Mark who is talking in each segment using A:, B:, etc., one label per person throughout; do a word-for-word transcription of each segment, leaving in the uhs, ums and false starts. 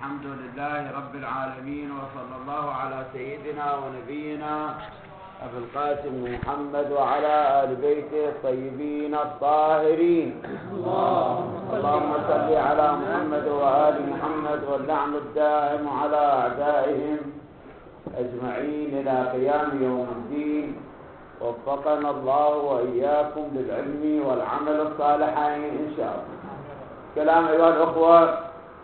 A: الحمد لله رب العالمين، وصلى الله على سيدنا ونبينا أبي القاسم محمد وعلى آل بيته الطيبين الطاهرين. اللهم صل على محمد وآل محمد، واللعن الدائم على أعدائهم أجمعين إلى قيام يوم الدين. وفقنا الله وإياكم للعلم والعمل الصالحين إن شاء الله. كلام أيها الأخوة،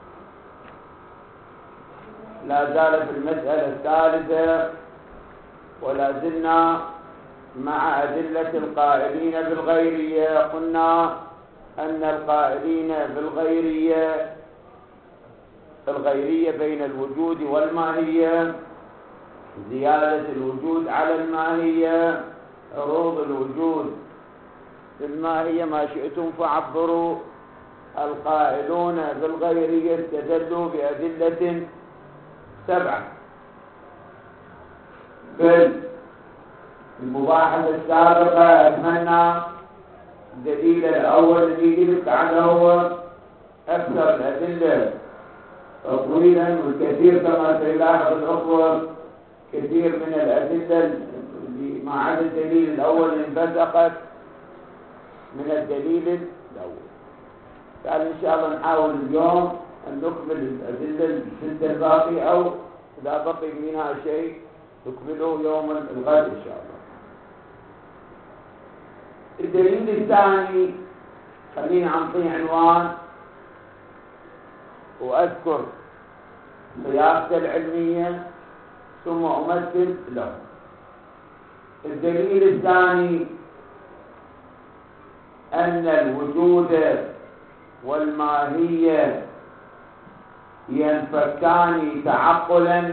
A: لا زال في المسألة الثالثة، ولا زلنا مع أدلة القائلين بالغيرية. قلنا أن القائلين بالغيرية الغيرية بين الوجود والماهية، زيادة الوجود على الماهية، عروض الوجود بالماهية، ما شئتم فعبروا. القائلون بالغيرية استدلوا بأدلة سبعة. في المباحثة السابقة أتمنى الدليل الأول اللي قلت عنه هو أكثر الأدلة طويلا والكثير، كما سيلاحظ الأخوة كثير من الأدلة اللي ما عدا الدليل الأول انبثقت من الدليل الأول. قال إن شاء الله نحاول اليوم أن نكمل الأدلة الستة الباقية، أو إذا بقي منها شيء نكمله يوم الغد إن شاء الله. الدليل الثاني خلينا نعطيه عنوان وأذكر قياسته العلمية ثم أمثل له. الدليل الثاني أن الوجود والماهية ينفكان تعقلا،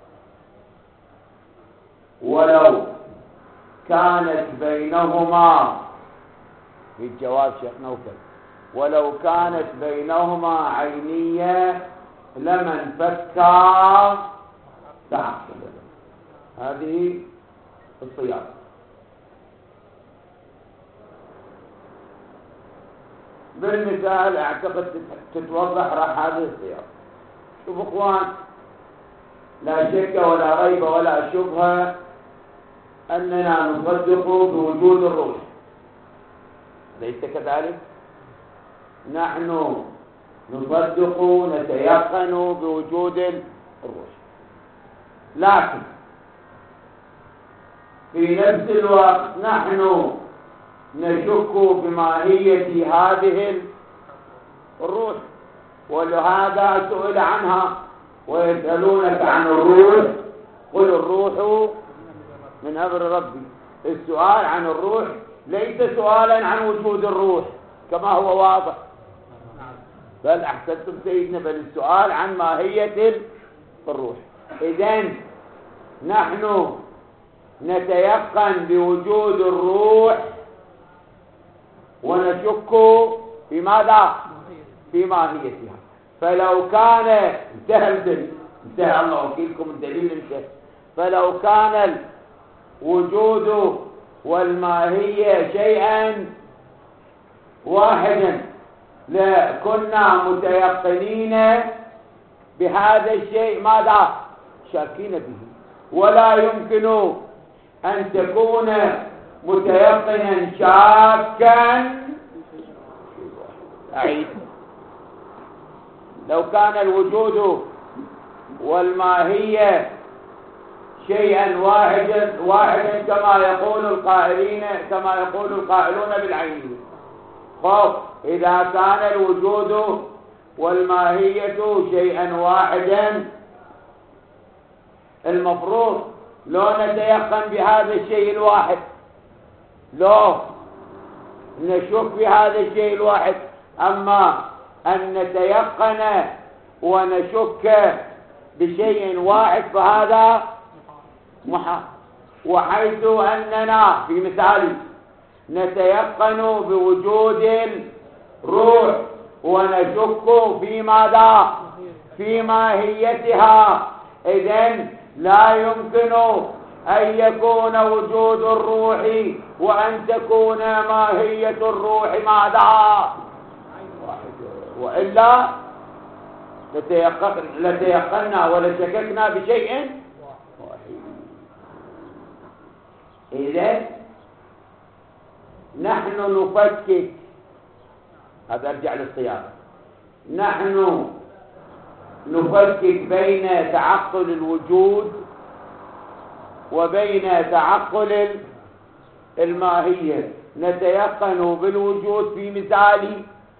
A: ولو كانت بينهما في الجواب شيخ نوفل ولو كانت بينهما عينية لما انفكا تعقلا. هذه الصياغة. بالمثال اعتقد تتوضح راح هذه الصياغة. شوف اخوان، لا شك ولا ريب ولا شبهة أننا نصدق بوجود الروح، ليس كذلك؟ نحن نصدق نتيقن بوجود الروح، لكن في نفس الوقت نحن نشك بماهية هذه الروح، ولهذا سئل عنها. ويسألونك عن الروح قل الروح من أمر ربي. السؤال عن الروح ليس سؤالا عن وجود الروح كما هو واضح، بل أحسنتم سيدنا، بل السؤال عن ماهية الروح. إذن نحن نتيقن بوجود الروح ونشك في ماذا؟ في ماهيتها. فلو كان انتهى الدليل، انتهى الله وكيلكم الدليل انتهى. فلو كان الوجود والماهية شيئا واحدا لكنا متيقنين بهذا الشيء ماذا؟ شاكين به. ولا يمكن أن تكون متيقنا شاكا. أعيد. لو كان الوجود والماهية شيئا واحدا واحدا كما يقول القائلين كما يقول القائلون بالعين. خب إذا كان الوجود والماهية شيئا واحدا، المفروض لو نتيقن بهذا الشيء الواحد، لو نشك بهذا الشيء الواحد. أما أن نتيقن ونشك بشيء واحد فهذا محال. وحيث أننا في مثال نتيقن بوجود الروح ونشك في ماذا؟ في ماهيتها، إذن لا يمكن أن يكون وجود الروح وأن تكون ماهية الروح ماذا؟ وإلا لتيقنا ولشككنا بشيء واحد. إذن نحن نفكك، هذا أرجع للصياغة، نحن نفكك بين تعقل الوجود وبين تعقل الماهية. نتيقن بالوجود في مثالي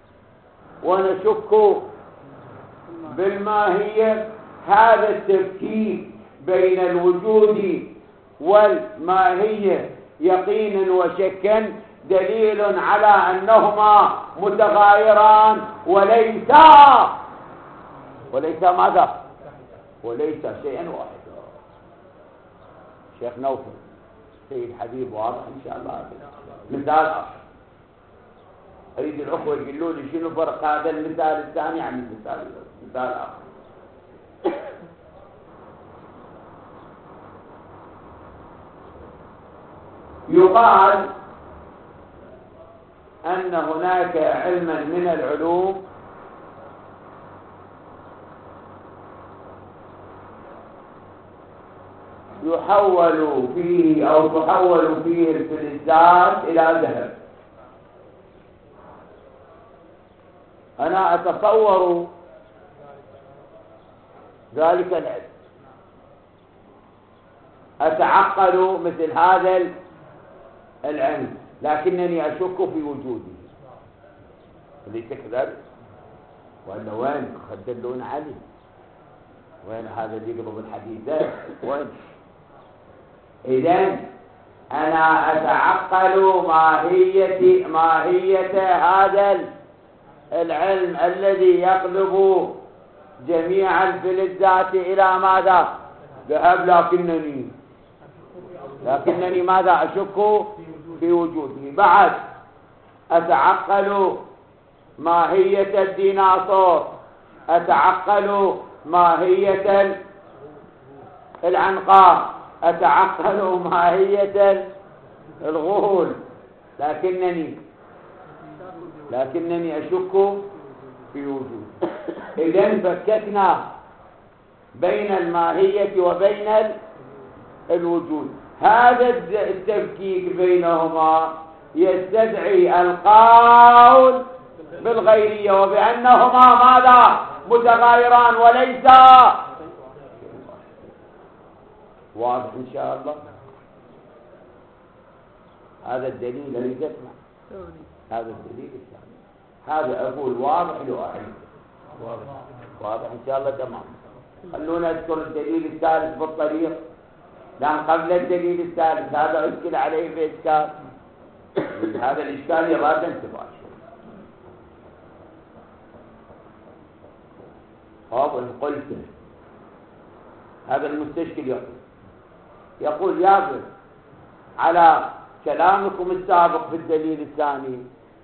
A: ونشك بالماهية. هذا التفكيك بين الوجود والماهية يقينا وشكا دليل على أنهما متغايران وليسا وليس ماذا؟ وليس شيئا واحدا. شيخ نوفل سيد حبيب واضح إن شاء الله. مثال آخر أريد الأخوة يقولوا لي شنو فرق هذا المثال الثاني عن المثال مثال آخر. يقال أن هناك علما من العلوم يحول فيه أو تحول فيه الفلزات إلى ذهب. أنا أتصور ذلك العلم، أتعقل مثل هذا العلم، لكنني أشك في وجوده. أليس كذلك؟ وأن وين خدلون علي؟ وين هذا اللي يقلب الحديث ده؟ وين؟ إذن أنا أتعقل ماهية ماهية هذا العلم الذي يقلب جميع الفلزات إلى ماذا؟ ذهب. لكنني لكنني ماذا؟ أشك في وجوده. بعد أتعقل ماهية الديناصور، أتعقل ماهية العنقاء، أتعقل ماهية الغول، لكنني لكنني أشك في وجود. إذن فككنا بين الماهية وبين الوجود. هذا التفكيك بينهما يستدعي القول بالغيرية وبأنهما ماذا؟ متغايران وليسا. واضح إن شاء الله. هذا الدليل الذي تسمع، هذا الدليل الثاني. هذا أقول واضح لأعيد. واضح واضح إن شاء الله تمام. خلونا نذكر الدليل الثالث بالطريق، لأن قبل الدليل الثالث هذا أشكل عليه بإشكال. هذا الإشكال يراد انتباه. أقول قلت هذا المستشكل يقول يقول يابر على كلامكم السابق في الدليل الثاني،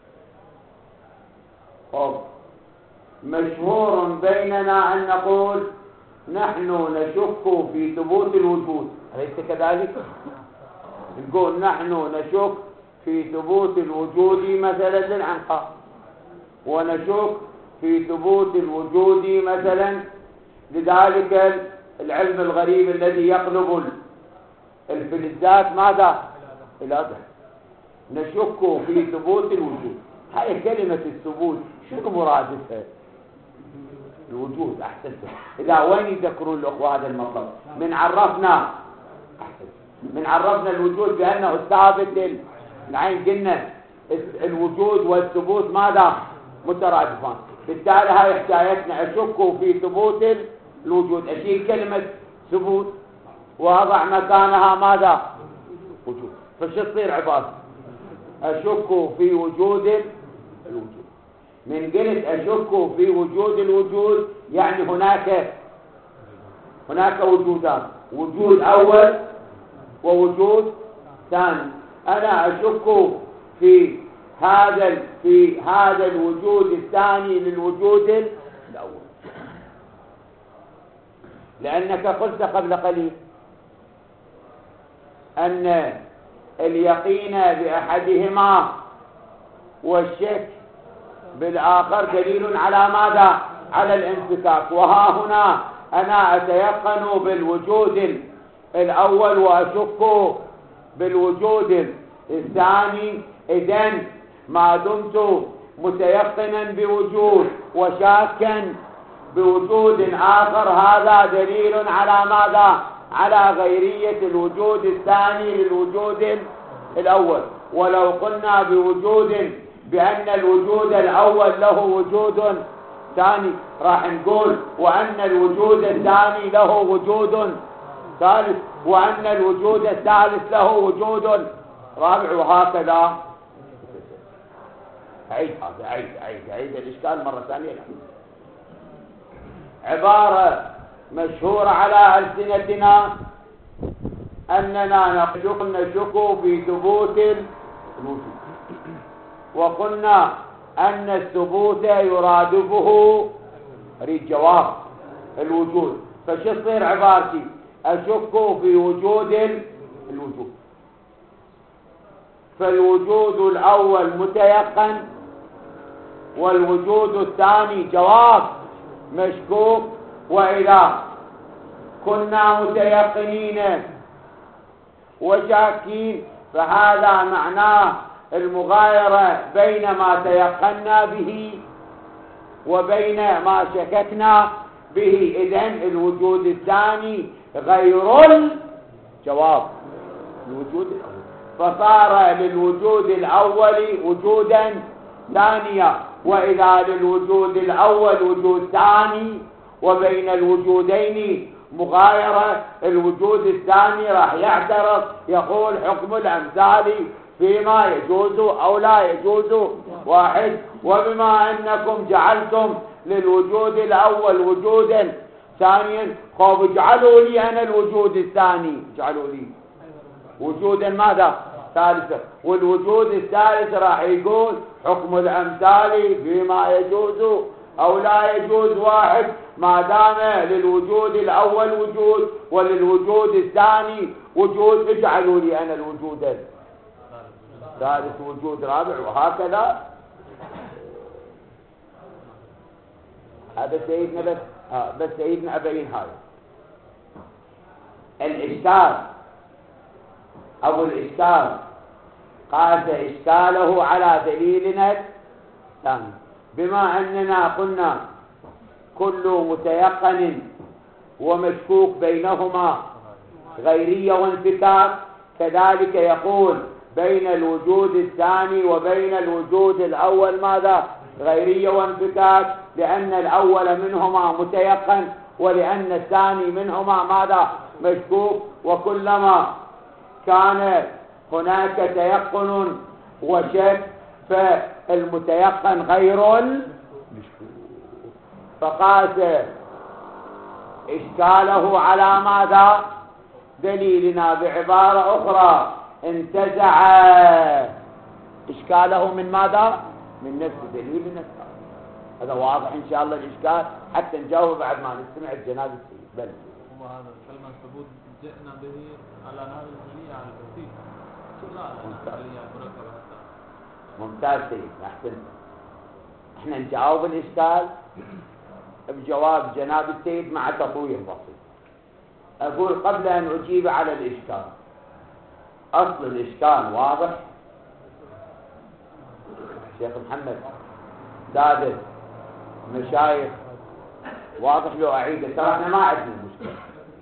A: أو مشهور بيننا أن نقول نحن نشك في ثبوت الوجود، أليس كذلك؟ نقول نحن نشك في ثبوت الوجود مثلا للعنقاء، ونشك في ثبوت الوجود مثلا لذلك العلم الغريب الذي يقلب الفلزات ماذا؟ إلى ذهب. نشك في ثبوت الوجود. هاي كلمة الثبوت شنو مرادفها؟ الوجود. أحسنتم. إذا وين يذكرون الأخوة هذا المطلب؟ من عرفنا من عرفنا الوجود بأنه الثابت العين. قلنا الوجود والثبوت ماذا؟ مترادفان. بالتالي هاي حكايتنا أشك في ثبوت الوجود. أشيل كلمة ثبوت وأضع مكانها ماذا؟ وجود. فشو تصير عبارة؟ أشك في وجود الوجود. من قلت أشك في وجود الوجود يعني هناك هناك وجودان، وجود أول ووجود ثاني. أنا أشك في هذا في هذا الوجود الثاني للوجود الأول، لأنك قلت قبل قليل أن اليقين بأحدهما والشك بالآخر دليل على ماذا؟ على الانفكاك. وها هنا أنا أتيقن بالوجود الأول وأشك بالوجود الثاني. إذن ما دمت متيقنا بوجود وشاكا بوجود آخر هذا دليل على ماذا؟ على غيرية الوجود الثاني للوجود الأول. ولو قلنا بوجود بأن الوجود الأول له وجود ثاني راح نقول وأن الوجود الثاني له وجود ثالث وأن الوجود الثالث له وجود رابع وهكذا. عيد هذا عيد عيد عيد الإشكال مرة ثانية. عبارة مشهورة على ألسنتنا أننا نشك نشك في ثبوت الوجود، وقلنا أن الثبوت يرادفه الجواب الوجود. فشو تصير عبارتي؟ أشك في وجود الوجود، فالوجود الأول متيقن والوجود الثاني جواب مشكوك. وإذا كنا متيقنين وشاكين فهذا معناه المغايرة بين ما تيقنا به وبين ما شككنا به. إذن الوجود الثاني غير الجواب الوجود الأول، فصار للوجود الأول وجودا ثانيا. وإذا للوجود الأول وجود ثاني وبين الوجودين مغايرة، الوجود الثاني راح يعترض يقول حكم الأمثال فيما يجوز أو لا يجوز واحد. وبما أنكم جعلتم للوجود الأول وجودا ثانيا قالوا اجعلوا لي أنا الوجود الثاني، اجعلوا لي وجودا ماذا؟ ثالثا. والوجود الثالث راح يقول حكم الأمثال فيما يجوز أو لا يجوز واحد، ما دام للوجود الأول وجود وللوجود الثاني وجود اجعلوا لي أنا الوجود الثالث وجود رابع وهكذا. هذا سيدنا بس آه بس سيدنا أبين هذا الإشكال. أبو الإشكال قاس إشكاله على دليلنا الثاني. بما أننا قلنا كل متيقن ومشكوك بينهما غيرية وانفكاك، كذلك يقول بين الوجود الثاني وبين الوجود الأول ماذا؟ غيرية وانفكاك، لأن الأول منهما متيقن ولأن الثاني منهما ماذا؟ مشكوك. وكلما كان هناك تيقن وشك فالمتيقن غير المشكوك. فقاس إشكاله على ماذا؟ دليلنا. بعبارة أخرى انتزع إشكاله من ماذا؟ من نفس دليلنا. هذا واضح إن شاء الله الإشكال حتى نجاوب بعد ما نستمع الجنازة. بل
B: هو هذا كلمة ثبوت جئنا به على نهر الجلية على الترتيب لا على نهر الجلية المركبة حتى.
A: ممتاز سيد، أحسنت. احنا نجاوب الإشكال بجواب جناب السيد مع تطوير بسيط. أقول قبل أن أجيب على الإشكال، أصل الإشكال واضح؟ شيخ محمد سادس مشايخ واضح؟ لو أعيده ترى احنا ما عندنا مشكلة.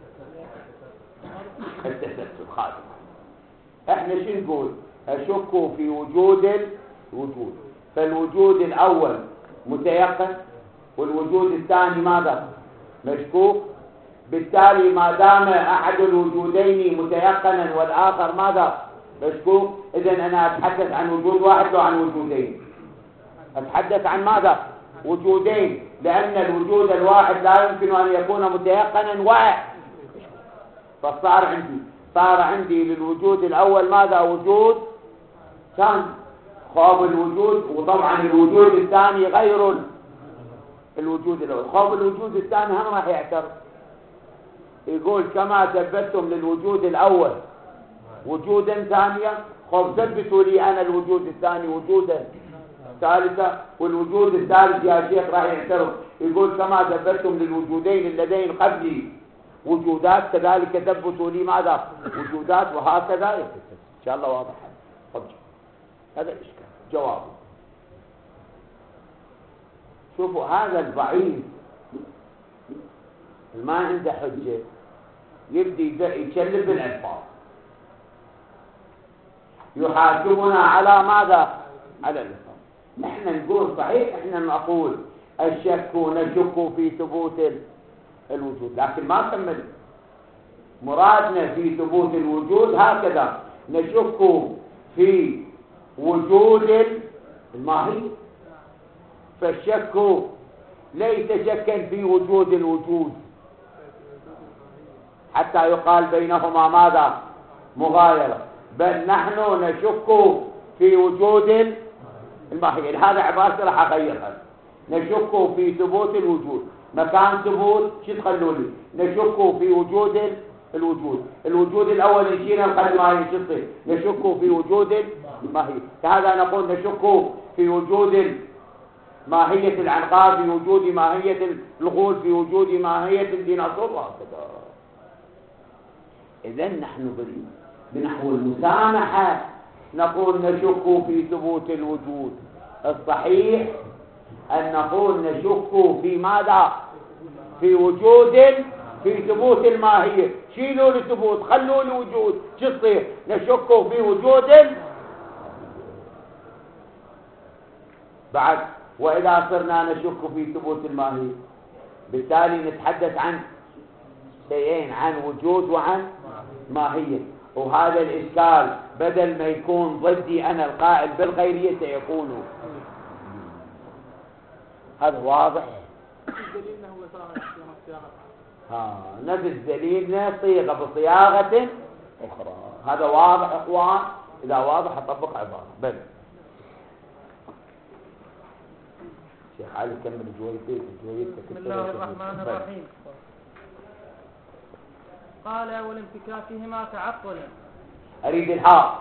A: التسلسل خادم. احنا شو نقول؟ أشك في وجود الوجود، فالوجود الأول متيقن والوجود الثاني ماذا؟ مشكوك. بالتالي ما دام أحد الوجودين متيقنا والآخر ماذا؟ مشكوك، إذن أنا أتحدث عن وجود واحد وعن وجودين. أتحدث عن ماذا؟ وجودين، لأن الوجود الواحد لا يمكن أن يكون متيقنا واحد. فصار عندي صار عندي للوجود الأول ماذا؟ وجود ثاني. خوف الوجود، وطبعا الوجود الثاني غير الوجود الأول. خوف الوجود الثاني هم راح يعترض يقول كما ثبتتم للوجود الأول وجودا ثانيا خوف ثبتوا لي أنا الوجود الثاني وجودا الثالثة. والوجود الثالث يا شيخ راح يعترض يقول كما ثبتتم للوجودين اللذين قبلي وجودات كذلك تثبتوا لي ماذا وجودات وهكذا يثبت. إن شاء الله واضح. طب هذا الإشكال جوابه. شوفوا هذا الضعيف ما عنده حجة يبدي يشلب بالألفاظ يحاكمنا على ماذا؟ على الألفاظ. نحن نقول صحيح احنا نقول الشك نشك في ثبوت الوجود لكن ما كمل مرادنا في ثبوت الوجود هكذا نشك في وجود الماهية. فالشك ليس شكا في وجود الوجود حتى يقال بينهما ماذا مغايرة بل نحن نشك في وجود الماهية. هذا عبارة راح أغيرها. نشك في ثبوت الوجود مكان ثبوت شو تخلوا لي نشك في وجود الوجود الوجود الأول نشينا القلب الماهية شو تصير نشك في وجود الماهية. فهذا نقول نشك في وجود ماهية العنقاء في وجود ماهية الغول في وجود ماهية الديناصور وهكذا. إذن نحن بنحو المسامحة نقول نشك في ثبوت الوجود. الصحيح أن نقول نشك في ماذا في وجود في ثبوت الماهية. شيلوا لي ثبوت خلوا لي وجود شو تصير نشك في وجود بعد. وإذا صرنا نشك في ثبوت الماهية بالتالي نتحدث عن شيئين عن وجود وعن ماهية. وهذا الإشكال بدل ما يكون ضدي أنا القائل بالغيرية سيكون هذا واضح.
B: دليلنا هو صياغة
A: ها نفس دليلنا صيغة بصياغة أخرى. هذا واضح إخوان. إذا واضح أطبق عبارة بل شيخ علي كمل جويتك جويتك.
C: بسم الله الرحمن الرحيم. قال والانفكاكهما تعقل.
A: أريد الحاء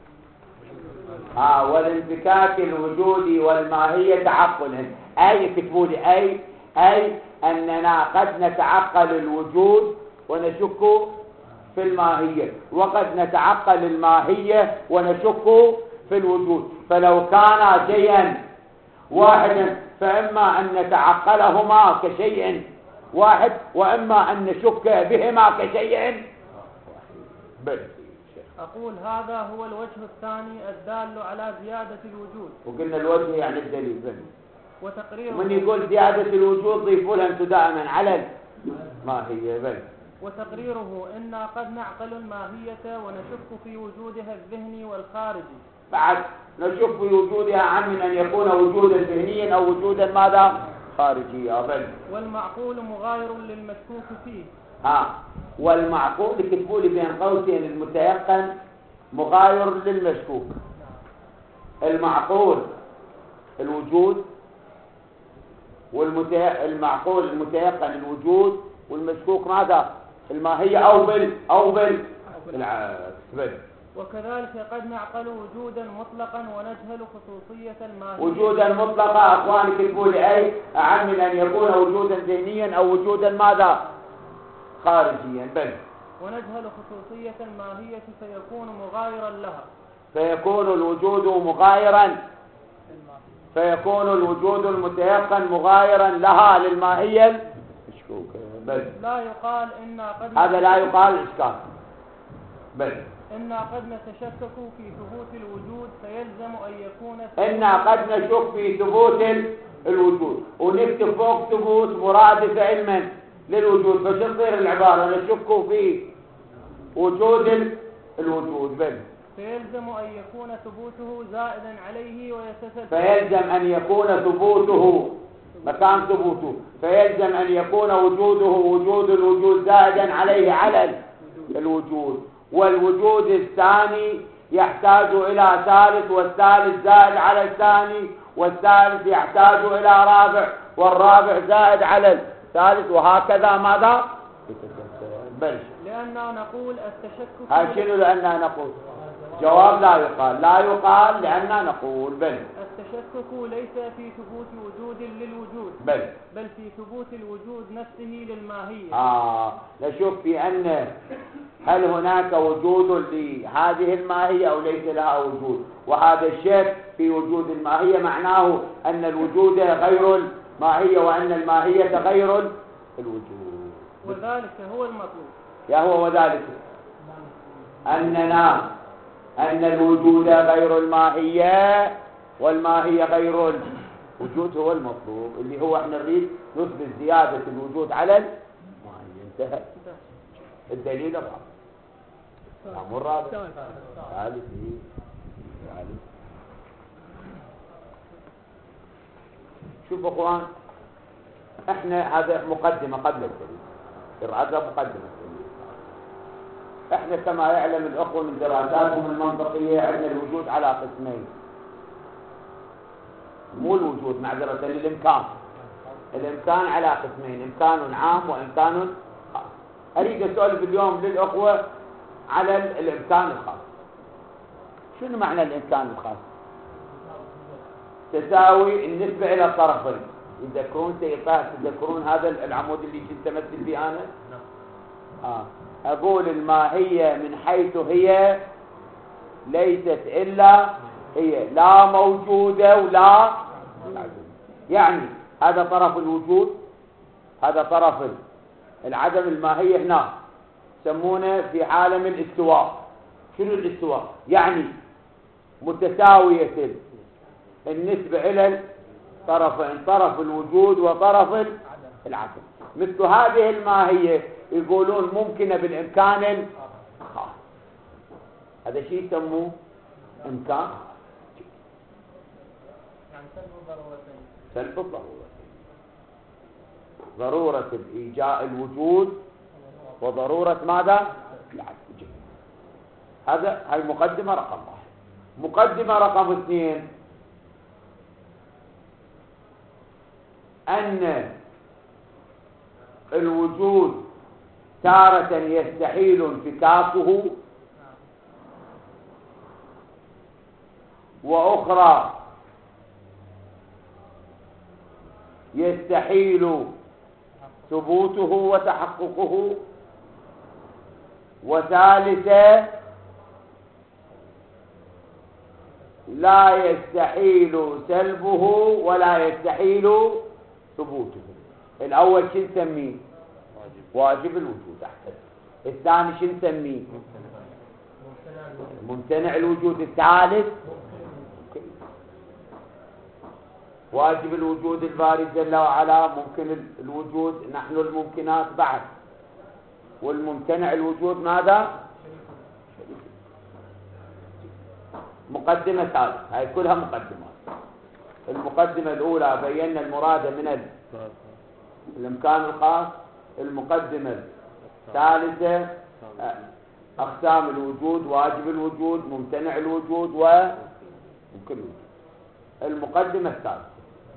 A: ها والانفكاك الوجودي والماهية تعقل. أي تكتبوا لي أي أي أننا قد نتعقل الوجود ونشك في الماهية وقد نتعقل الماهية ونشك في الوجود. فلو كان شيئا واحدا فإما أن نتعقلهما كشيء واحد وإما أن نشك بهما كشيء بل.
C: أقول هذا هو الوجه الثاني الدال على زيادة الوجود.
A: وقلنا الوجه يعني الدليل بل.
C: وتقريره
A: من يقول زيادة الوجود ضيفوا لها أنتم دائما على الماهية بل.
C: وتقريره إنا قد نعقل الماهية ونشك في وجودها الذهني والخارجي.
A: بعد نشك في وجودها عن من أن يكون وجودا ذهنيا أو وجودا ماذا خارجيا بل.
C: والمعقول مغاير للمشكوك فيه.
A: ها والمعقول كتبوا لي بين قوسين المتيقن مغاير للمشكوك. المعقول الوجود والمعقول المتيقن الوجود والمشكوك ماذا الماهية أو بل أو بل بالعكس بل.
C: وكذلك قد نعقل وجودا مطلقا ونجهل خصوصية الماهية.
A: وجودا مطلقا أخواني كتبوا لي أي أعم من أن يكون وجودا ذهنيا أو وجودا ماذا خارجيا بل.
C: ونجهل خصوصية الماهية فيكون مغايرا لها.
A: فيكون الوجود مغايرا فيكون الوجود المتيقن مغايرا لها للماهية مشكوكة بل.
C: لا يقال إنا قد
A: هذا لا يقال إشكال بل.
C: إنا قد نتشكك في ثبوت الوجود فيلزم أن يكون
A: إنا قد نشك في ثبوت الوجود ونكتب فوق ثبوت مرادف علما للوجود. فشو تصير العبارة نشك في وجود الوجود بل.
C: فيلزم أن يكون ثبوته زائدا عليه ويتسلسل.
A: فيلزم أن يكون ثبوته مكان ثبوته فيلزم أن يكون وجوده وجود الوجود زائدا عليه على الوجود. والوجود الثاني يحتاج إلى ثالث والثالث زائد على الثاني والثالث يحتاج إلى رابع والرابع زائد على الثالث وهكذا ماذا بل.
C: لأننا نقول التشكك
A: هاي شنو لأننا نقول جواب لا يقال. لا يقال لأننا نقول بل
C: التشكك ليس في ثبوت وجود للوجود
A: بل
C: بل في ثبوت الوجود نفسه للماهية.
A: آه نشوف في أن هل هناك وجود لهذه الماهية أو ليس لها وجود، وهذا الشك في وجود الماهية معناه أن الوجود غير الماهية وأن الماهية غير الوجود،
C: وذلك هو المطلوب.
A: يا هو وذلك أننا أن الوجود غير الماهية والماهية غير الوجود هو المطلوب، اللي هو احنا نريد نثبت زيادة الوجود على الماهية. انتهى. الدليل الرابع الأمر الرابع ثالث ثالث شوف اخوان، احنا هذا مقدمة قبل الدليل، هذا مقدمة الدليل. احنا كما يعلم الاخوة من دراساتهم المنطقية عندنا الوجود على قسمين، مو الوجود معذرة الامكان. الامكان على قسمين، امكان عام وامكان خاص. اريد اسولف اليوم للاخوة على الامكان الخاص. شنو معنى الامكان الخاص؟ تساوي النسبة الى الطرفين. يذكرون سيطاع تذكرون هذا العمود اللي كنت امثل به انا؟ آه. اقول الماهية من حيث هي ليست الا هي، لا موجودة ولا يعني هذا طرف الوجود، هذا طرف العدم. الماهية هنا يسمونه في عالم الاستواء. شنو الاستواء؟ يعني متساوية النسبة الى الطرفين، طرف الوجود وطرف العدم. مثل هذه الماهية يقولون ممكنة بالامكان الخاص. هذا شيء يسموه امكان سلب الضرورة، ضرورة إيجاء الوجود وضرورة ماذا؟ العدم. هذا هاي مقدمة رقم واحد. مقدمة رقم اثنين أن الوجود تارة يستحيل انفكاكه، وأخرى يستحيل ثبوته وتحققه، وثالثة لا يستحيل سلبه ولا يستحيل ثبوته. الأول شو نسميه؟ واجب الوجود أحسن. الثاني شو نسميه؟ ممتنع الوجود. الثالث واجب الوجود الباري جل وعلا، ممكن الوجود نحن الممكنات بعد، والممتنع الوجود ماذا؟ مقدمة ثالثة. هاي كلها مقدمات. المقدمة الأولى بينا المراد من الإمكان الخاص. المقدمة الثالثة أقسام الوجود، واجب الوجود، ممتنع الوجود، وممكن الوجود. المقدمة الثالثة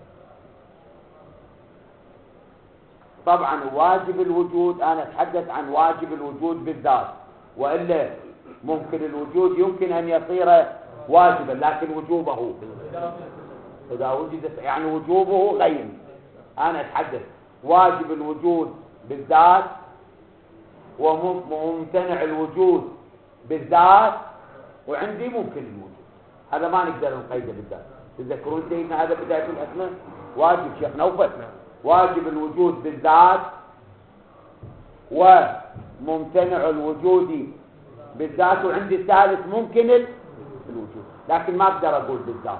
A: طبعا واجب الوجود، أنا أتحدث عن واجب الوجود بالذات، وإلا ممكن الوجود يمكن أن يصير واجبا لكن وجوبه إذا وجد يعني وجوبه غير. أنا أتحدث واجب الوجود بالذات وممتنع الوجود بالذات، وعندي ممكن الوجود. هذا ما نقدر نقيده بالذات. تذكرون سيدنا هذا بداية الأسماء واجب شيخ نوفل، واجب الوجود بالذات وممتنع الوجود بالذات، وعندي الثالث ممكن الوجود، لكن ما اقدر اقول بالذات.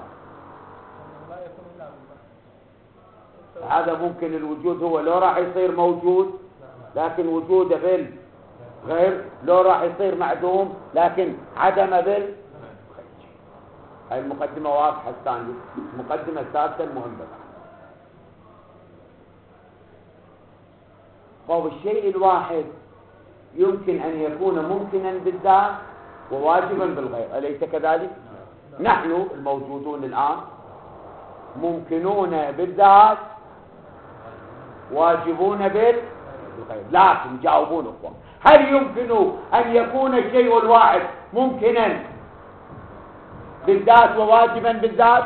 A: هذا ممكن الوجود هو لو راح يصير موجود لكن وجوده بالغير، لو راح يصير معدوم لكن عدم بال. هاي المقدمة واضحة. الثانية المقدمة الثالثة المهمة. طيب الشيء الواحد يمكن أن يكون ممكنا بالذات وواجبا بالغير، أليس كذلك؟ نحن الموجودون الآن ممكنون بالذات واجبون بالغير، لكن جاوبون أخوان، هل يمكن أن يكون الشيء الواحد ممكنا بالذات وواجبا بالذات؟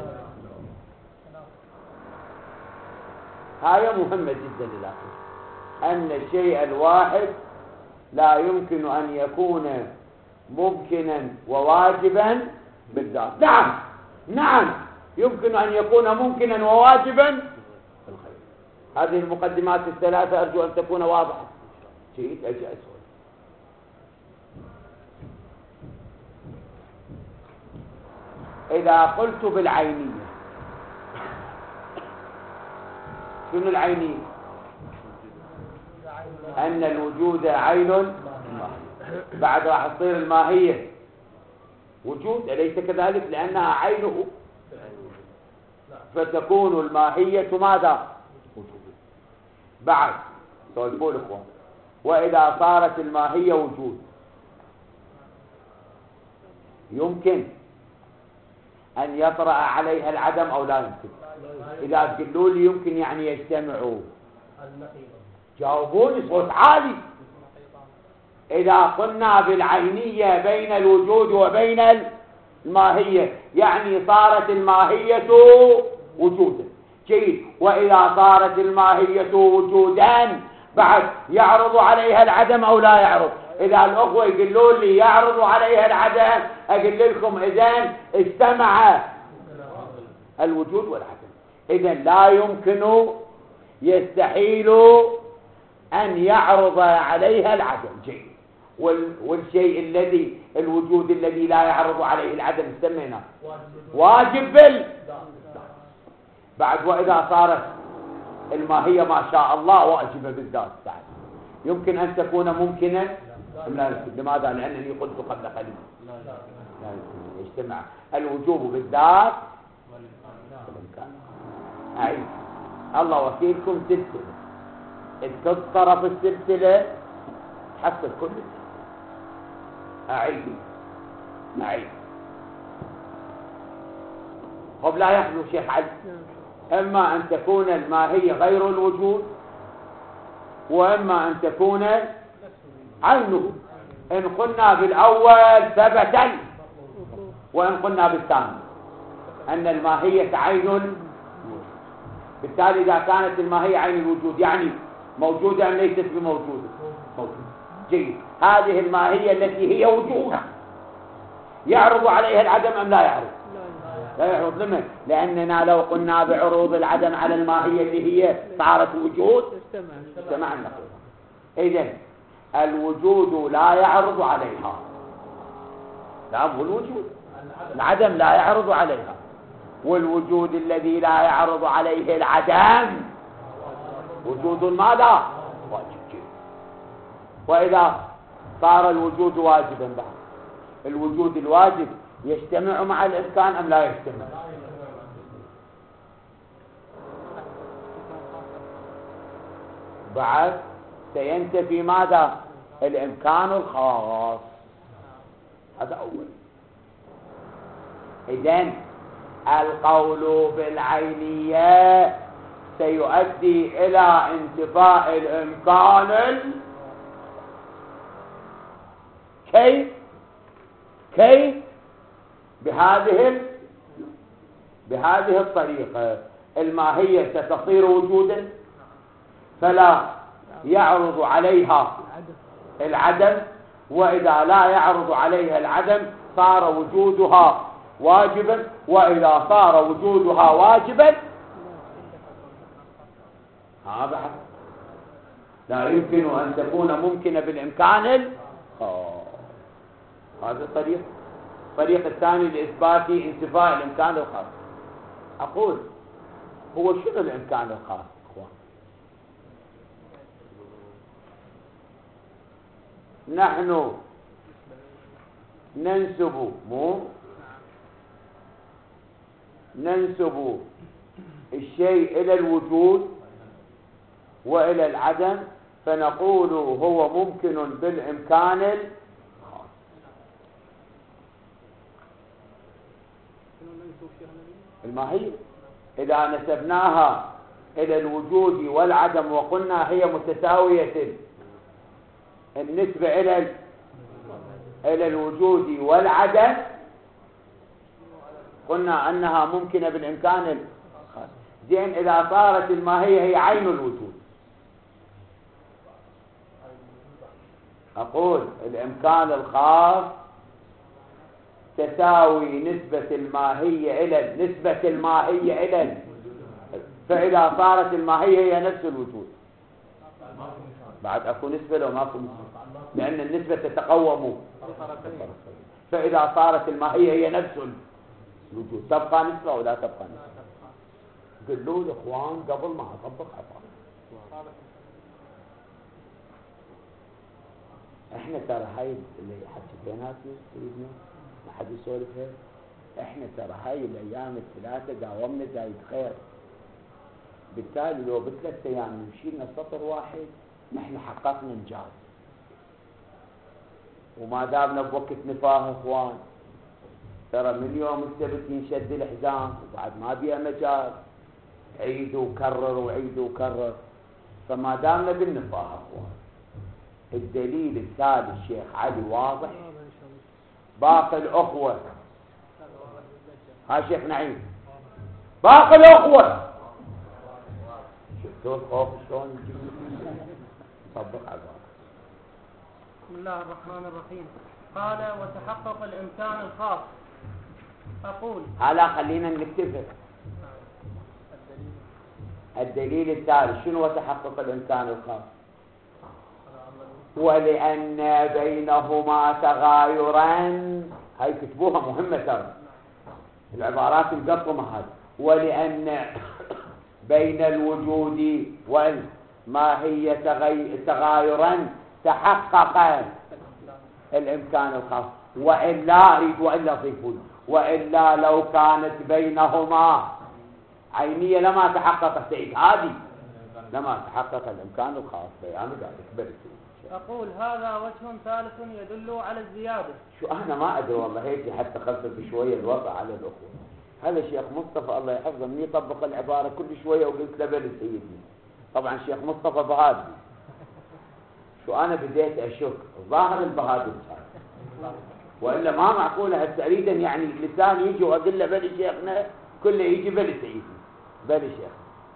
A: هاي مهمة جدا للأخير، أن الشيء الواحد لا يمكن أن يكون ممكنا وواجبا بالذات. نعم نعم يمكن أن يكون ممكنا وواجبا بالخير. هذه المقدمات الثلاثة أرجو أن تكون واضحة. شيء أجي أسود. إذا قلت بالعينية، شنو العينية؟ أن الوجود عين، بعد راح تصير الماهية وجود، أليس كذلك؟ لأنها عينه، فتكون الماهية ماذا؟ وجود. بعد سأقول لكم، وإذا صارت الماهية وجود يمكن أن يطرأ عليها العدم أو لا يمكن؟ إذا تقولوا لي يمكن يعني يجتمعوا، جاوبوني صوت عالي. إذا قلنا بالعينية بين الوجود وبين الماهية يعني صارت الماهية وجودا. جيد. وإذا صارت الماهية وجودا بعد يعرض عليها العدم أو لا يعرض؟ إذا الأخوة يقولوا لي يعرض عليها العدم أقول لكم إذن اجتمع الوجود والعدم. إذن لا يمكن، يستحيل أن يعرض عليها العدم. جيد. والشيء الذي الوجود الذي لا يعرض عليه العدم سمينا واجب بال. بعد وإذا صارت الماهية ما شاء الله واجبة بالذات، يمكن أن تكون ممكنة أم لا يمكن؟ لماذا؟ لأنني قلت قبل قليل لا يمكن يجتمع الوجوب بالذات والإمكان. أعيد. الله وكيلكم سلسلة، إذ طرف السلسلة حسب كل السلسلة. أعيد أعيد خب لا يحلو شيخ علي، إما أن تكون الماهية غير الوجود، وإما أن تكون عينه. إن قلنا بالأول ثبت، وإن قلنا بالثاني أن الماهية عين، بالتالي إذا كانت الماهية عين الوجود يعني موجودة أم ليست بموجودة؟ موجودة. جيد. هذه الماهية التي هي وجودها يعرض عليها العدم أم لا يعرض؟ لا يعرض. لمن؟ لأننا لو قلنا بعروض العدم على الماهية اللي هي صارت وجود استمعنا. إذن الوجود لا يعرض عليها، لا هو الوجود، العدم لا يعرض عليها، والوجود الذي لا يعرض عليه العدم وجود ماذا؟ واجب. وإذا صار الوجود واجبا بعد، الوجود الواجب يجتمع مع الإمكان أم لا يجتمع؟ بعد سينتفي ماذا؟ الإمكان الخاص. هذا أول. إذن القول بالعينية سيؤدي إلى انتفاء الإمكان ال... كيف؟ كيف؟ بهذه ال... بهذه الطريقة. الماهية ستصير وجودا فلا يعرض عليها العدم، وإذا لا يعرض عليها العدم صار وجودها واجبا، وإذا صار وجودها واجبا هذا لا يمكن أن تكون ممكنة بالإمكان ال... آه. هذا الطريق. الطريق الثاني لإثبات انتفاء الإمكان الخاص. أقول هو شنو الإمكان الخاص؟ نحن ننسب مو ننسب الشيء إلى الوجود وإلى العدم، فنقول هو ممكن بالإمكان الخاص. الماهية إذا نسبناها إلى الوجود والعدم وقلنا هي متساوية النسبة إلى إلى الوجود والعدم، قلنا أنها ممكنة بالإمكان الخاص. زين إذا صارت الماهية هي عين الوجود، أقول الإمكان الخاص تساوي نسبة الماهية إلى نسبة الماهية إلى، فإذا صارت الماهية هي نفس الوجود بعد أكو نسبة لو ماكو نسبة، لأن النسبة تتقوم. فإذا صارت الماهية هي نفس الوجود تبقى نسبة ولا تبقى نسبة. قلوا الإخوان قبل ما أطبق عطاء احنا ترى هاي اللي حكيناها سيدنا ما حد يسولفها، احنا ترى هاي الايام الثلاثه داومنا زايد خير، بالتالي لو بثلاث ايام مشينا سطر واحد نحن حققنا انجاز. وما دامنا بوقت نفاه اخوان، ترى من يوم السبت ينشد الحزام وبعد ما بيها مجال عيد وكرر وعيد وكرر. فما دامنا بالنفاه اخوان، الدليل الثالث شيخ علي واضح، باقي الأخوة ها شيخ نعيم، باقي الأخوة شفتوا الخوف شلون طبق على الواقع.
C: بسم الله الرحمن الرحيم. قال وتحقق الإمكان الخاص. أقول
A: هلا خلينا نكتفي. الدليل الثالث شنو هو تحقق الإمكان الخاص؟ ولأن بينهما تغايرا، هاي كتبوها مهمة ترى العبارات المقطمة هذه. ولأن بين الوجود والماهية تغايرا تحقق الإمكان الخاص، وإلا أريد وإلا ضيفون، وإلا لو كانت بينهما عينية لما تحقق سيد هذه، لما تحقق الإمكان الخاص بيان ذلك. بل
C: أقول هذا وجه ثالث يدل على الزيادة.
A: شو أنا ما أدري والله، هيك حتى خلفت شوية الوضع على الأخوة. هذا الشيخ مصطفى الله يحفظه من يطبق العبارة كل شوية وقلت له بل سيدي. طبعا الشيخ مصطفى بهادي، شو أنا بديت أشك ظاهر البهادي صار، وإلا ما معقولة هسه أريد يعني لسان يجي وأقول له بل شيخنا كله يجي بل سيدي بل شيخ.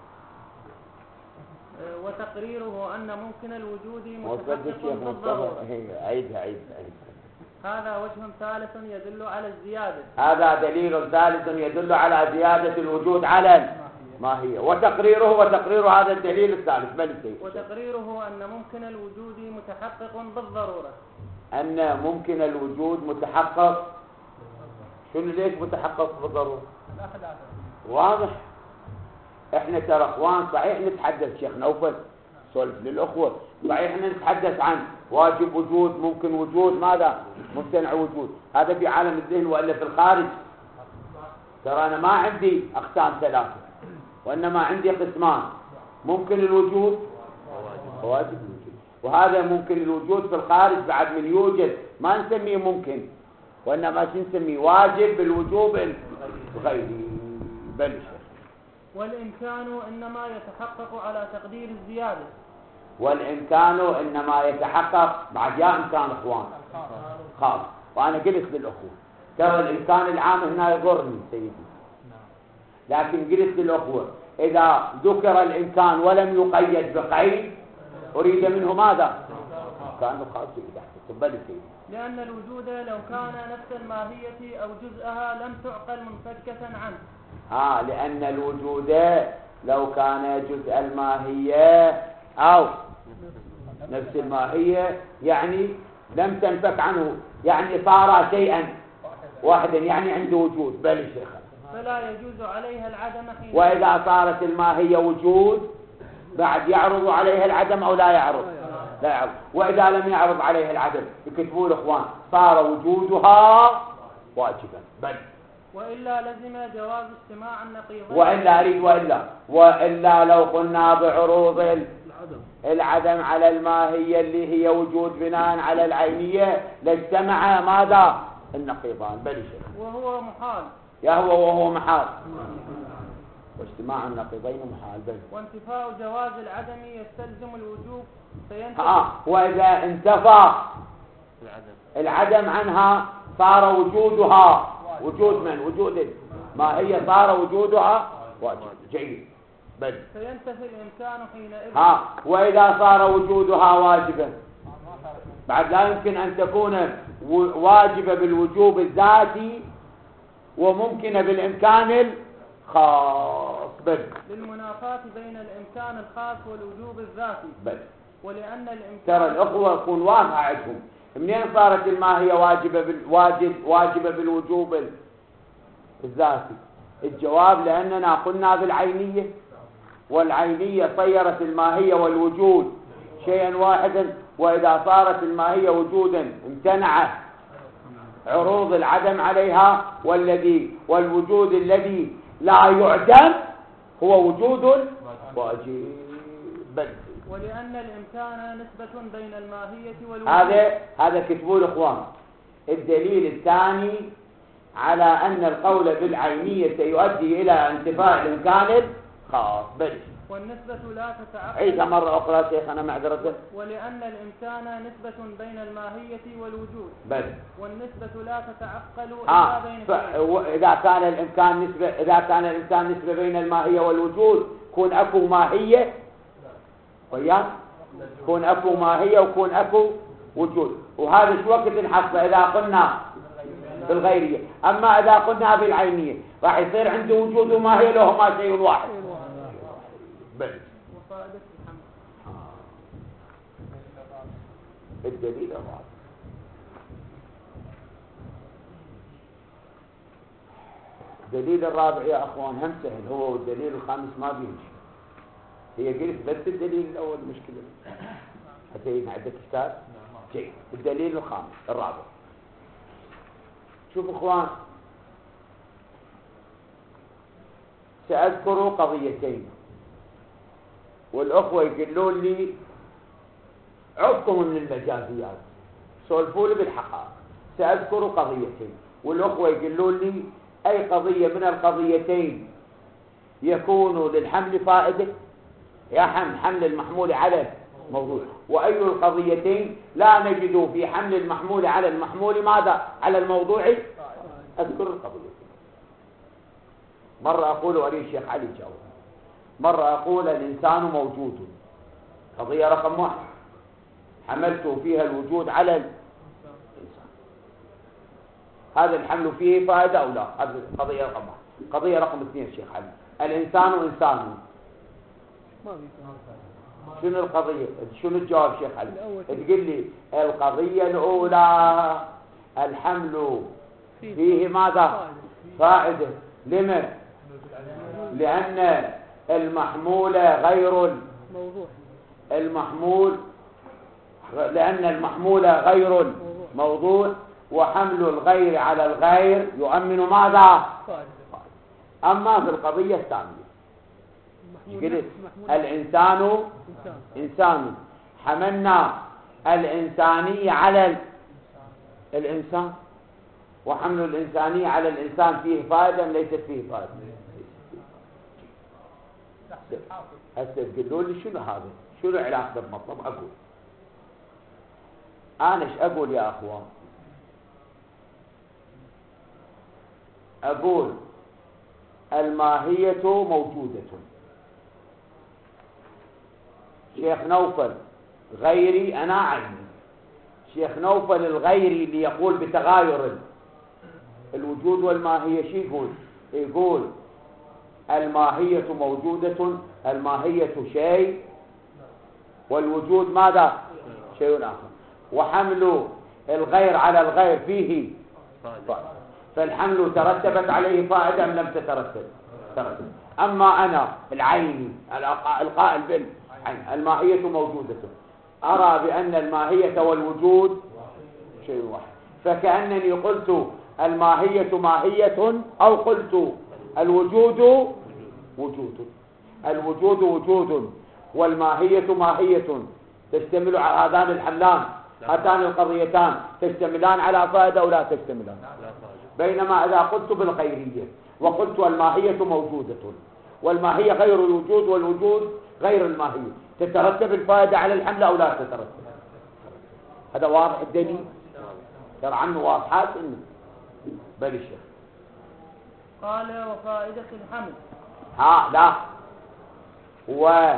C: وتقريره أن ممكن الوجود
A: متحقق
C: بالضرورة.
A: عيدها عيدها عيدها.
C: هذا وجه ثالث يدل على الزيادة.
A: هذا دليل ثالث يدل على زيادة الوجود على الماهية. وتقريره وتقرير هذا الدليل الثالث بل
C: وتقريره أن ممكن الوجود متحقق بالضرورة.
A: أن ممكن الوجود متحقق، شنو ليش متحقق بالضرورة؟ واضح. احنا ترى اخوان صحيح نتحدث شيخ نوفل سولف للاخوه، صحيح احنا نتحدث عن واجب وجود ممكن وجود ماذا ممتنع وجود، هذا في عالم الذهن والا في الخارج. ترى انا ما عندي اقسام ثلاثه، وانما عندي قسمان، ممكن الوجود وواجب الوجود. وهذا ممكن الوجود في الخارج بعد من يوجد ما نسميه ممكن، وانما شو نسميه واجب بالوجوب الغيري. بل
C: والإمكان إنما يتحقق على تقدير الزيادة.
A: والإمكان إنما يتحقق بعد يا إمكان إخوان خاص. وأنا قلت للأخوة ترى الإمكان العام هنا يضرني سيدي، لكن قلت للأخوة إذا ذكر الإمكان ولم يقيد بقيد أريد منه ماذا؟ كان خاص بل سيدي.
C: لأن الوجود لو كان نفس الماهية أو جزءها لم تعقل منفكة عنه.
A: ها لأن الوجود لو كان جزء الماهية أو نفس الماهية يعني لم تنفك عنه، يعني صار شيئا واحدا يعني عنده وجود. بل شيخ
C: فلا يجوز عليها العدم حين.
A: وإذا صارت الماهية وجود بعد يعرض عليها العدم أو لا يعرض؟ لا يعرض. وإذا لم يعرض عليها العدم يكتبوا الإخوان صار وجودها واجبا. بل
C: وإلا لزم جواز استماع النقيضين.
A: وإلا أريد وإلا وإلا لو قلنا بعروض العدم على الماهية اللي هي وجود بناء على العينية لاجتمع ماذا؟ النقيضان. بل شيء
C: وهو محال.
A: يا هو وهو محال، واجتماع النقيضين محال. بل
C: وانتفاء جواز العدم يستلزم الوجوب فينتفي.
A: آه وإذا انتفى العدم عنها صار وجودها وجود من؟ وجود
D: ماهية صار وجودها واجب. جيد. بل
C: فينتفي الإمكان حينئذ.
D: ها وإذا صار وجودها واجبا بعد لا يمكن أن تكون واجبة بالوجوب الذاتي وممكنة بالإمكان الخاص. بل
C: للمنافاة بين الإمكان الخاص والوجوب الذاتي.
D: بل
C: ولأن الإمكان
D: ترى الأخوة يكون واضحة عندهم منين صارت الماهية واجبة بالواجب واجبة بالوجوب الذاتي؟ الجواب لأننا قلنا بالعينية، والعينية صيرت الماهية والوجود شيئا واحدا، وإذا صارت الماهية وجودا امتنع عروض العدم عليها، والذي والوجود الذي لا يعدم هو وجود واجب. بل
C: ولأن الإمكان نسبة بين الماهية والوجود.
D: هذا هذا كتبوا الإخوان. الدليل الثاني على أن القول بالعينية يؤدي إلى انتفاء الإمكان الخاص. بل
C: والنسبة لا تتعقل.
D: عيدها مرة أخرى شيخ أنا معذرة.
C: ولأن الإمكان نسبة بين الماهية والوجود.
D: بل
C: والنسبة لا تتعقل
D: آه.
C: إلا بين
D: فإذا كان الإمكان نسبة إذا كان الإمكان نسبة بين الماهية والوجود كون أكو ماهية وياك كون أكو ماهية وكون أكو وجود. وهذا شو وقت نحصل إذا قلنا بالغيرية. أما إذا قلنا بالعينية راح يصير عنده وجود وماهية لهما شيء واحد. بل
C: وفائدة الحمد.
D: الدليل الرابع الدليل الرابع يا أخوان هم سهل، هو والدليل الخامس ما بيمشي. هي قلت بس الدليل الأول مشكلة حتى يكون عندك كتاب. جيد. الدليل الخامس الرابع. شوف اخوان سأذكر قضيتين والأخوة يقولون لي عدكم من المجازيات سولفوا لي بالحقائق. سأذكر قضيتين والأخوة يقولون لي أي قضية من القضيتين يكون للحمل فائدة يا حمل حمل المحمول على موضوع، وأي القضيتين لا نجد في حمل المحمول على المحمول ماذا على الموضوع. أذكر القضيتين. مرة أقول ولي الشيخ علي جاوب، مرة أقول الإنسان موجود، قضية رقم واحد حملت فيها الوجود على الإنسان، هذا الحمل فيه فائدة أو لا؟ هذه قضية رقم واحد. قضية رقم اثنين الشيخ علي، الإنسان إنسان. شنو القضية؟ شنو الجواب شيخ علي؟ تقول لي القضية الأولى الحمل فيه ماذا؟ فائدة. لما؟ لأن المحمول غير
C: موضوع
D: المحمول لأن المحمول غير موضوع، وحمل الغير على الغير يؤمن ماذا؟ أما في القضية الثانية قلت الإنسان إنسان، حملنا الإنسانية على الإنسان، وحمل الإنسانية على الإنسان فيه فائدة ليست فيه فائدة. هسه تقولوا لي شنو هذا؟ شنو علاقته بمطلب؟ أقول أنا ايش أقول يا أخوان؟ أقول الماهية موجودة. شيخ نوفل غيري أنا عيني. شيخ نوفل الغيري اللي يقول بتغاير الوجود والماهية شي يقول؟ يقول الماهية موجودة، الماهية شيء والوجود ماذا؟ شيء آخر، وحمل الغير على الغير فيه فائدة، فالحمل ترتبت عليه فائدة أم لم تترتب؟ ترتب. أما أنا العيني القائل بالعين الماهية موجودة أرى بأن الماهية والوجود شيء واحد، فكأنني قلت الماهية ماهية أو قلت الوجود وجود. الوجود وجود والماهية ماهية، تشتمل على هذان الحملان، هاتان القضيتان تشتملان على فائدة أو لا تشتملان؟ بينما إذا قلت بالغيرية وقلت الماهية موجودة والماهية غير الوجود والوجود غير الماهية، تترتب الفائدة على الحمل أو لا تترتب؟ هذا واضح الدليل؟ ترى عنه واضحات إنه بل الشيخ
C: قال وفائدة الحمل.
D: ها لا، و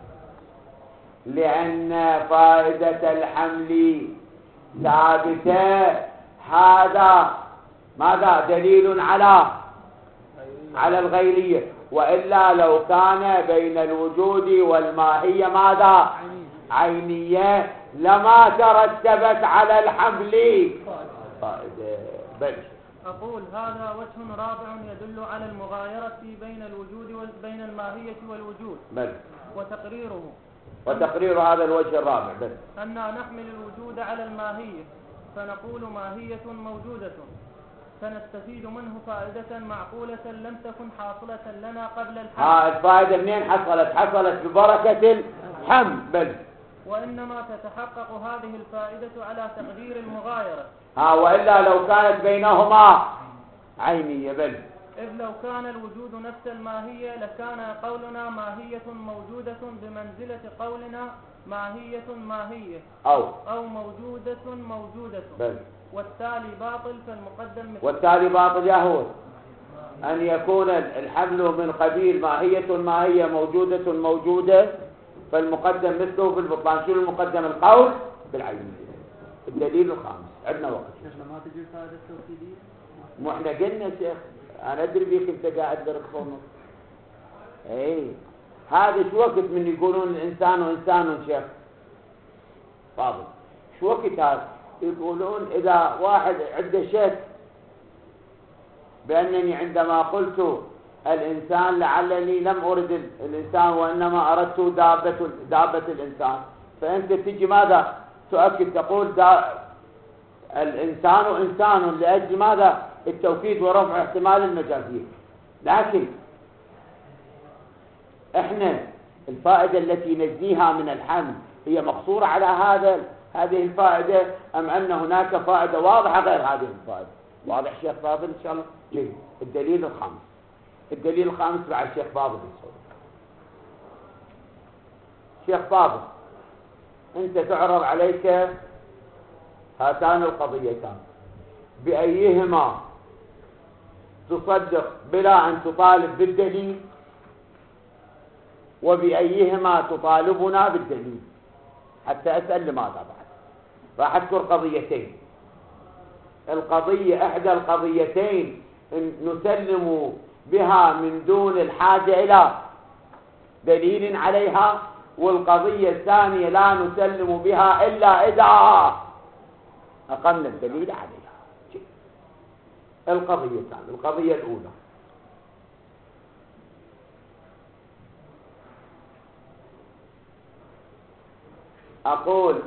D: لأن فائدة الحمل ثابتة، هذا ماذا دليل على على الغيرية، وإلا لو كان بين الوجود والماهية ماذا عينية لما ترتبت على الحمل فائدة. بل
C: أقول هذا وجه رابع يدل على المغايرة بين الوجود وبين الماهية والوجود.
D: بل
C: وتقريره
D: وتقرير هذا الوجه الرابع بل
C: أننا نحمل الوجود على الماهية فنقول ماهية موجودة، فنستفيد منه فائدة معقولة لم تكن حاصلة لنا قبل الحمل.
D: ها الفائدة منين حصلت؟ حصلت ببركة الحمل. بل
C: وإنما تتحقق هذه الفائدة على تقدير المغايرة.
D: ها وإلا لو كانت بينهما عينية. بل
C: إذ لو كان الوجود نفس الماهية لكان قولنا ماهية موجودة بمنزلة قولنا ماهية ماهية
D: أو
C: أو موجودة موجودة.
D: بل
C: والتالي باطل فالمقدم مثل.
D: والتالي باطل يا هو أن يكون الحمل من قبيل ماهية ماهية موجودة موجودة، فالمقدم مثله في البطلان. شو المقدم؟ القول بالعينية. الدليل الخامس عندنا وقت.
C: ما تجي الفائدة التوكيدية؟
D: مو احنا قلنا شيخ، انا ادري بيك انت قاعد درك صنف. اي هذا شو وقت من يقولون الانسان وانسان شيخ فاضل؟ شو وقت هذا؟ يقولون اذا واحد عنده شك بانني عندما قلت الانسان لعلني لم ارد الانسان وانما اردت دابة دابة الانسان، فانت تجي ماذا تؤكد؟ تقول الانسان انسان لاجل ماذا؟ التوكيد ورفع احتمال المجازية. لكن احنا الفائدة التي نجنيها من الحمل هي مقصورة على هذا هذه الفائدة، ام ان هناك فائدة واضحة غير هذه الفائدة؟ واضح شيخ فاضل ان شاء الله؟ جيد. الدليل الخامس الدليل الخامس بعد شيخ فاضل يسوي. شيخ فاضل انت تعرض عليك هاتان القضيتان، بأيهما تصدق بلا أن تطالب بالدليل، وبأيهما تطالبنا بالدليل؟ حتى أسأل لماذا بعد. راح أذكر قضيتين. القضية إحدى القضيتين نسلم بها من دون الحاجة إلى دليل عليها، والقضية الثانية لا نسلم بها إلا إذا أقمنا الدليل عليها. القضيتان. القضية الأولى أقول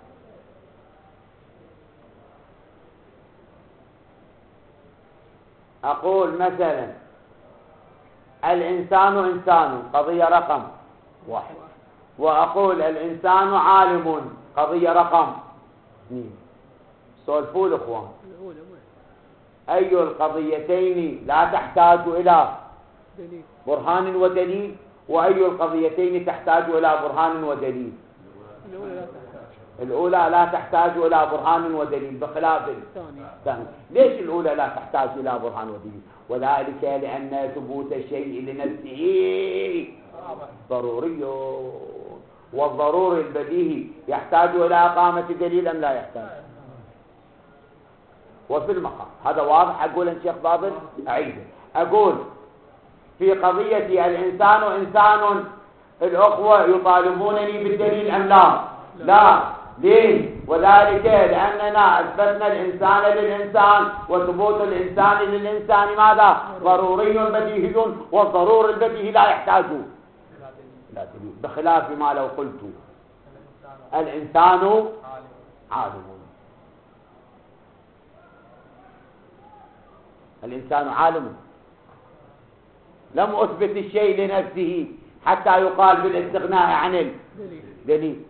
D: أقول مثلا الإنسان إنسان، قضية رقم واحد، وأقول الإنسان عالم، قضية رقم اثنين. سولفوا الإخوان، أي القضيتين لا تحتاج إلى برهان ودليل، وأي القضيتين تحتاج إلى برهان ودليل؟ الأولى لا تحتاج إلى برهان ودليل بخلاف الثانية. ليش الأولى لا تحتاج إلى برهان ودليل؟ وذلك لأن ثبوت الشيء لنفسه ضروري، والضروري البديهي يحتاج إلى إقامة دليل أم لا يحتاج؟ وفي المقام هذا واضح. أقول أن شيخ فاضل أعيده. أقول في قضية الإنسان إنسان، الأخوة يطالبونني بالدليل أم لا؟ لا. ليه؟ وذلك لأننا أثبتنا الإنسان للإنسان، وثبوت الإنسان للإنسان ماذا؟ ضروري بديهي، والضرور البديهي لا يحتاج لا دليل، بخلاف ما لو قلت الإنسان عالم. الإنسان عالم، لم أثبت الشيء لنفسه حتى يقال بالاستغناء عن الدليل،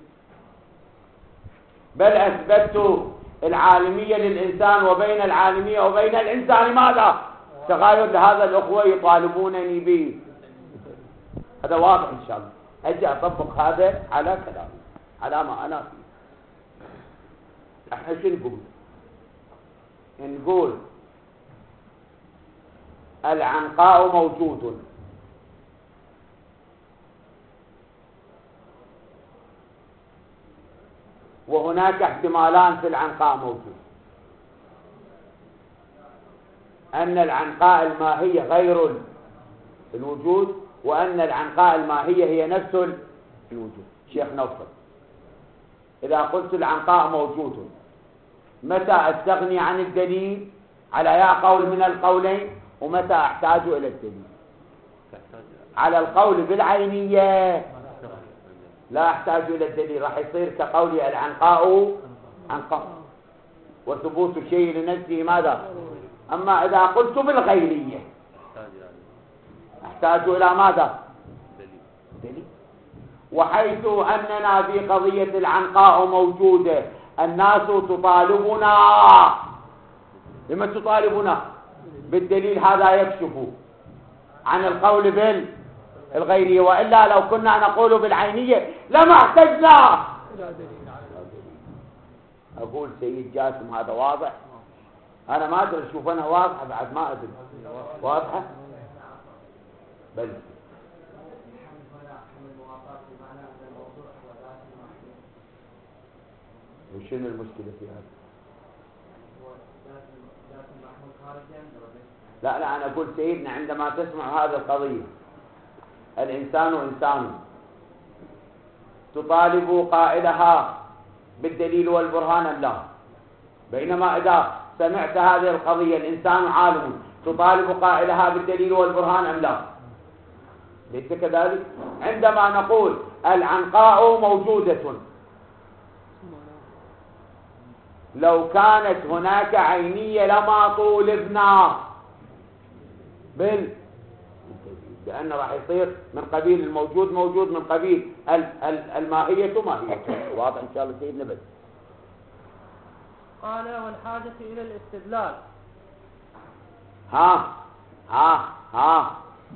D: بل أثبتت العالمية للإنسان، وبين العالمية وبين الإنسان ماذا؟ تغاير. لهذا الأخوة يطالبونني به. هذا واضح إن شاء الله. أجي أطبق هذا على كلامي، على ما أنا فيه. احنا شو نقول؟ نقول العنقاء موجود. وهناك احتمالان في العنقاء موجود: أن العنقاء الماهية غير الوجود، وأن العنقاء الماهية هي نفس الوجود. شيخ نوفل، إذا قلت العنقاء موجود، متى أستغني عن الدليل على يا قول من القولين، ومتى أحتاج إلى الدليل؟ على القول بالعينية لا أحتاج إلى الدليل، راح يصير كقولي العنقاء عنقاء، وثبوت الشيء لنفسه ماذا؟ أما إذا قلت بالغيرية أحتاج إلى ماذا؟ دليل. وحيث أننا في قضية العنقاء موجودة، الناس تطالبنا، لما تطالبنا بالدليل، هذا يكشف عن القول بالغيرية، وإلا لو كنا نقول بالعينية لما احتجنا. أقول سيد جاسم هذا واضح؟ أنا ما أدري، أشوف أنا واضحة بعد ما أدري واضحة؟ بل وشنو المشكلة في هذا؟ لا لا أنا أقول سيدنا، عندما تسمع هذه القضية، الإنسان إنسان، تطالب قائلها بالدليل والبرهان أم لا؟ بينما إذا سمعت هذه القضية الإنسان عالم، تطالب قائلها بالدليل والبرهان أم لا؟ ليس كذلك؟ عندما نقول العنقاء موجودة، لو كانت هناك عينية لما طولبنا بال لأن راح يصير من قبيل الموجود موجود، من قبيل الماهية ماهية. واضح إن شاء الله سيدنا؟ بس
C: قال والحاجة إلى الاستدلال.
D: ها ها ها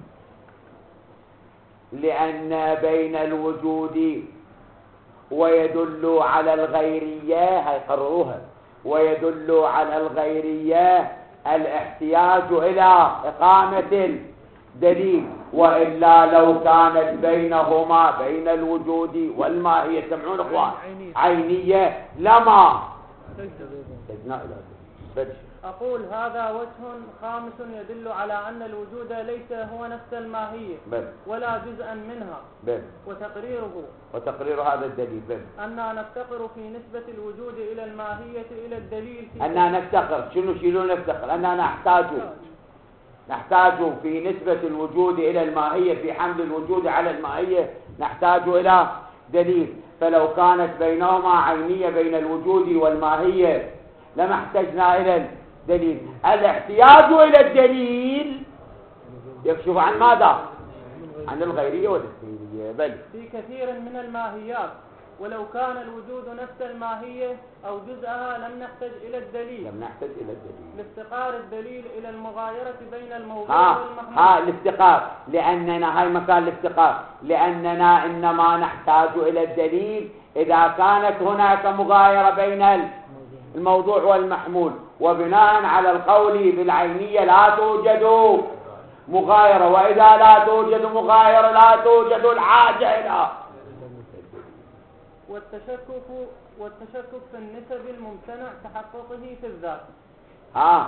D: لأن بين الوجود ويدل على الغيرية، هيقرروها، ويدل على الغيرية الاحتياج إلى إقامة الدليل، وإلا لو كانت بينهما بين الوجود والماهية، سمعون أخوان، عينية لما تجنا إلى ذلك.
C: أقول هذا وجه خامس يدل على أن الوجود ليس هو نفس الماهية
D: بل.
C: ولا جزءا منها
D: بل.
C: وتقريره
D: وتقرير هذا الدليل بل.
C: أننا نفتقر في نسبة الوجود إلى الماهية إلى الدليل في
D: أننا نفتقر، شنو شيلون نفتقر؟ أننا نحتاج نحتاج في نسبة الوجود إلى الماهية، في حمل الوجود على الماهية نحتاج إلى دليل. فلو كانت بينهما عينية بين الوجود والماهية لما احتجنا إلى الدليل. الاحتياج إلى الدليل يكشف عن ماذا؟ عن الغيرية والاستثنائية. بل
C: في كثير من الماهيات، ولو كان الوجود نفس الماهية أو جزءها لم نحتج إلى الدليل
D: لم نحتج إلى الدليل
C: لافتقار الدليل إلى المغايرة بين الموضوع
D: ها
C: والمحمول.
D: ها الافتقار، لأننا هاي مكان الافتقار، لأننا إنما نحتاج إلى الدليل إذا كانت هناك مغايرة بين الموضوع والمحمول، وبناء على القول بالعينية لا توجد مغايرة، وإذا لا توجد مغايرة لا توجد الحاجة إلى.
C: والتشكك والتشكك في النسب الممتنع تحققه في الذات.
D: ها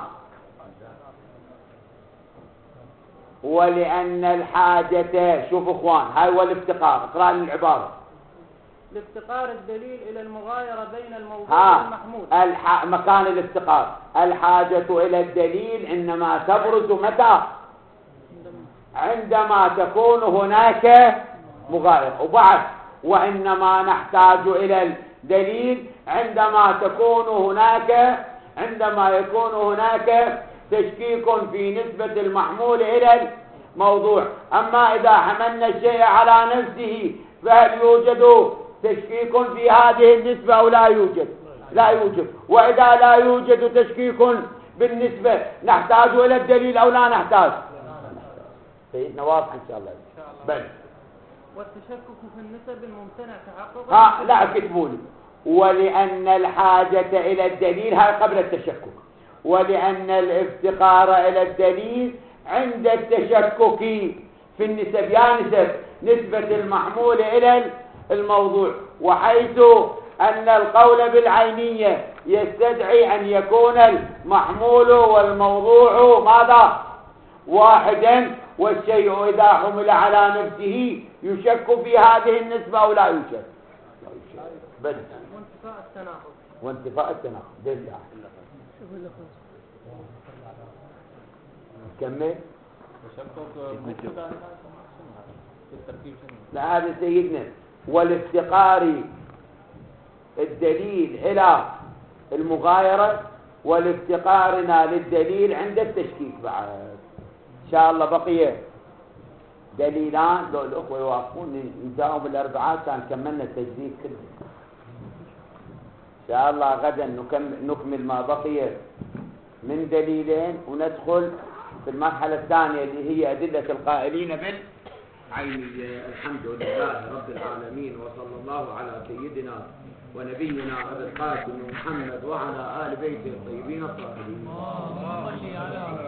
D: ولأن الحاجة، شوف اخوان، هاي هو الافتقار، اقرأ لي العبارة.
C: لافتقار الدليل إلى المغايرة بين الموضوع
D: ها
C: والمحمول.
D: الح... مكان الافتقار، الحاجة إلى الدليل إنما تبرز متى؟ عندما تكون هناك مغايرة. وبعد وإنما نحتاج إلى الدليل عندما تكون هناك عندما يكون هناك تشكيك في نسبة المحمول إلى الموضوع. أما إذا حملنا الشيء على نفسه فهل يوجد تشكيك في هذه النسبة أو لا يوجد؟ لا يوجد. وإذا لا يوجد تشكيك بالنسبة نحتاج إلى الدليل أو لا نحتاج؟ سيدنا واضح إن شاء الله. بل
C: والتشكك في النسب الممتنع تحققه.
D: ها لا كتبوا لي. ولأن الحاجة إلى الدليل هاي قبل التشكك، ولأن الافتقار إلى الدليل عند التشكك في النسب، يا نسب نسبة المحمول إلى الموضوع، وحيث أن القول بالعينية يستدعي أن يكون المحمول والموضوع ماذا؟ واحدا، والشيء إذا حمل على نفسه يشك في هذه النسبة أو لا يشك؟ لا يشك بس.
C: وانتفاء التناقض
D: وانتفاء التناقض بالله. كمل.
B: تشكك مبتدا هنا في التركيب شنو؟
D: لا هذا سيدنا، والافتقار الدليل إلى المغايرة، والافتقارنا للدليل عند التشكيك بعد. إن شاء الله بقي دليلان، لو الأخوة يوافقون نجاوب الأربعات كان كملنا التجديد كله. إن شاء الله غدا نكمل, نكمل ما بقي من دليلين، وندخل في المرحلة الثانية اللي هي أدلة القائلين بالعينية. الحمد لله رب العالمين، وصلى الله على سيدنا ونبينا أبي القاسم محمد وعلى آل بيته الطيبين الطاهرين.